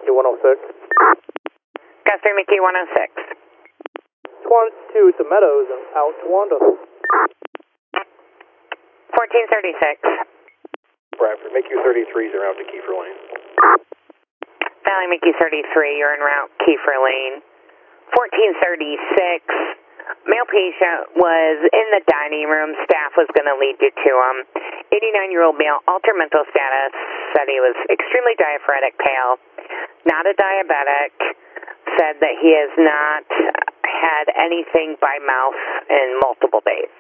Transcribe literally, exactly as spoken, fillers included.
Mickey one oh six. Gus three Mickey one oh six. Swan two to Meadows and out to Wanda. fourteen thirty-six. Bradford, Mickey thirty-three is around to Kiefer Lane. Valley Mickey thirty-three, you're en route Kiefer Lane. fourteen thirty-six. Male patient was in the dining room. Staff was going to lead you to him. eighty-nine-year-old male, altered mental status, said he was extremely diaphoretic pale, not a diabetic, said that he has not had anything by mouth in multiple days.